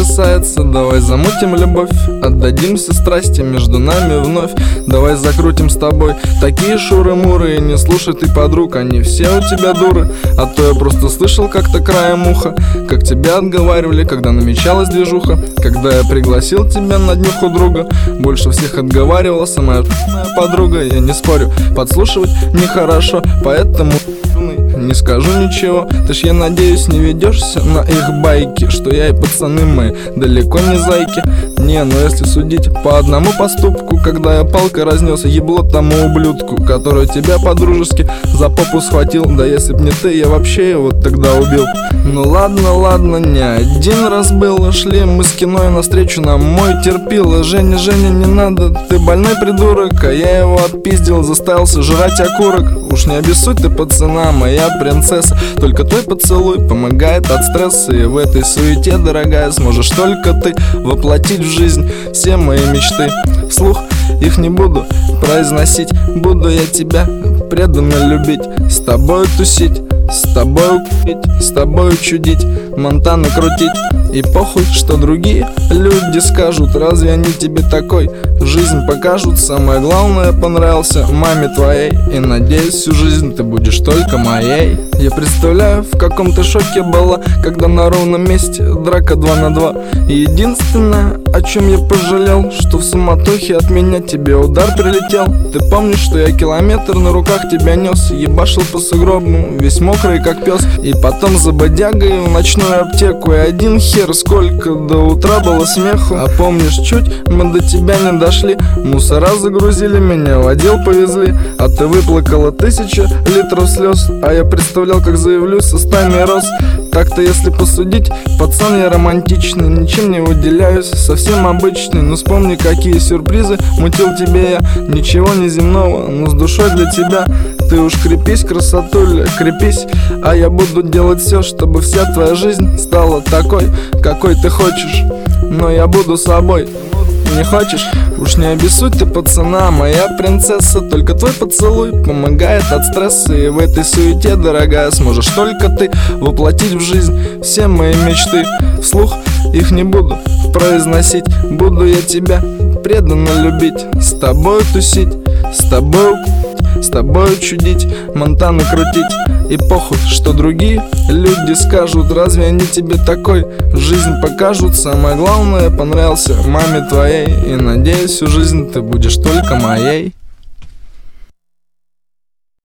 касается. Давай замутим любовь, отдадимся страсти между нами вновь. Давай закрутим с тобой такие шуры-муры. И не слушай ты подруг, они все у тебя дуры. А то я просто слышал как-то краем уха, как тебя отговаривали, когда намечалась движуха. Когда я пригласил тебя на днюху друга, больше всех отговаривалась моя подруга. Я не спорю, подслушивать нехорошо, поэтому не скажу ничего. Ты ж, я надеюсь, не ведешься на их байки, что я и пацаны мои далеко не зайки. Не, но если судить по одному поступку, когда я палкой разнес ебло тому ублюдку, который тебя по-дружески за попу схватил. Да если б не ты, я вообще его тогда убил. Ну ладно, не один раз было. Шли мы с кино и навстречу нам мой терпила: Женя, не надо, ты больной придурок. А я его отпиздил, заставил сожрать окурок. Уж не обессудь ты, пацана, моя принцесса. Только твой поцелуй помогает от стресса. И в этой суете, дорогая, сможешь только ты воплотить в жизнь все мои мечты. Вслух их не буду произносить, буду я тебя преданно любить, с тобой тусить, с тобой курить, с тобой чудить, Монтаны крутить. И похуй, что другие люди скажут, разве они тебе такой жизнь покажут. Самое главное, понравился маме твоей, и надеюсь, всю жизнь ты будешь только моей. Я представляю, в каком ты шоке была, когда на ровном месте драка 2 на 2. И единственное, о чем я пожалел, что в суматохе от меня тебе удар прилетел. Ты помнишь, что я километр на руках тебя нес, ебашил по сугробу, весь мокрый как пес. И потом за бодягой в ночную аптеку, и один хер сколько до утра было смеху. А помнишь, чуть мы до тебя не дошли, мусора загрузили, меня в отдел повезли. А ты выплакала 1000 литров слез, а я представлял, как заявлюсь со стами роз. Так-то, если посудить, пацан я романтичный, ничем не выделяюсь, совсем обычный. Но вспомни, какие сюрпризы мутил тебе я, ничего не земного, но с душой для тебя. Ты уж крепись, красотуля, крепись, а я буду делать все, чтобы вся твоя жизнь стала такой, какой ты хочешь. Но я буду собой. Не хочешь? Уж не обессудь ты, пацана, моя принцесса. Только твой поцелуй помогает от стресса. И в этой суете, дорогая, сможешь только ты воплотить в жизнь все мои мечты. Вслух их не буду произносить, буду я тебя преданно любить, с тобой тусить, с тобой чудить, Монтаны крутить. И похуй, что другие люди скажут, разве они тебе такой жизнь покажут. Самое главное, понравился маме твоей, и надеюсь, всю жизнь ты будешь только моей.